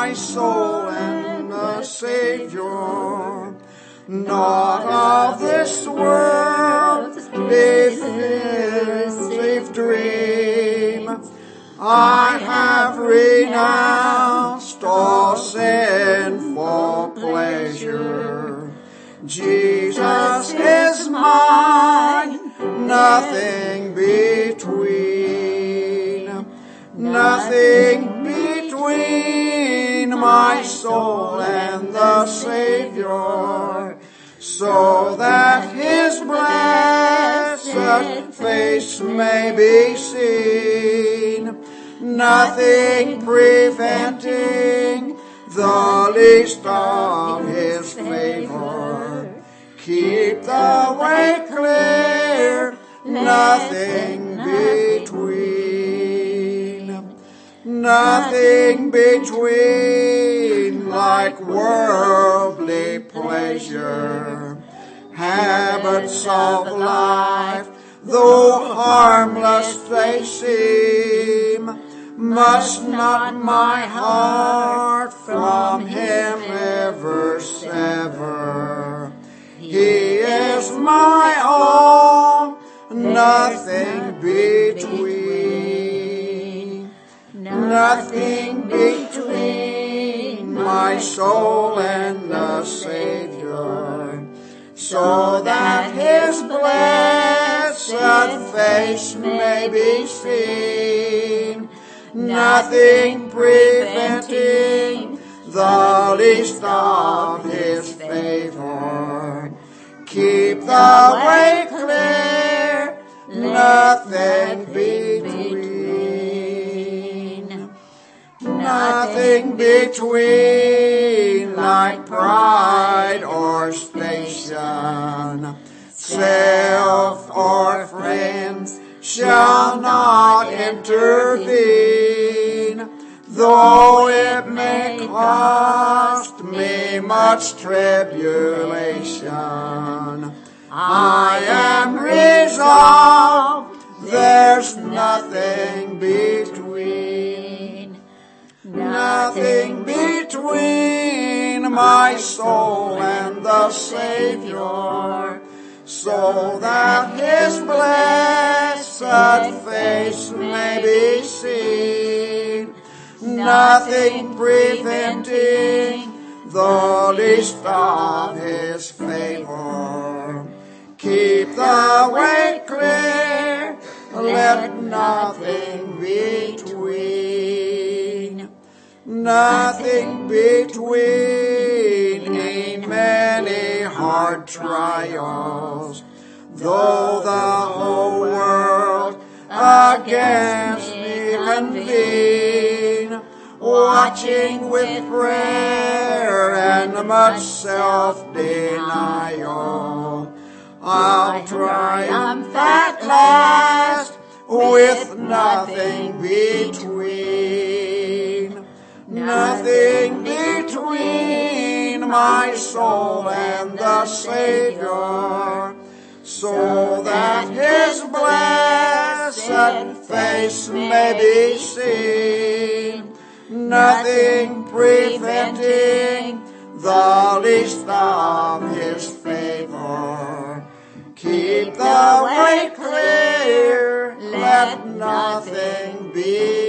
my soul and the Savior. Not of this world's deceptive dream. I have renounced all sinful pleasure. Jesus is mine, nothing between. Nothing between my soul and the Savior, so that His blessed face may be seen. Nothing preventing the least of His favor. Keep the way clear, nothing between. Nothing between, like worldly pleasure. Habits of life, though harmless they seem, must not my heart from Him ever sever. He is my all, nothing between. Nothing between my soul and the Savior, so that His blessed face may be seen. Nothing preventing the least of His favor. Keep the way clear, nothing between. Nothing between, like pride or station, self or friends shall not intervene, though it may cost me much tribulation. I am resolved, there's nothing between. Nothing between my soul and the Savior, so that His blessed face may be seen. Nothing preventing the least of His favor. Keep the way clear, let nothing between. Nothing between in many hard trials, though the whole world against me convene, watching with prayer and much self-denial, I'll triumph at last with nothing between. Nothing between my soul and the Savior, so that His blessed face may be seen. Nothing preventing the least of His favor. Keep the way clear, let nothing be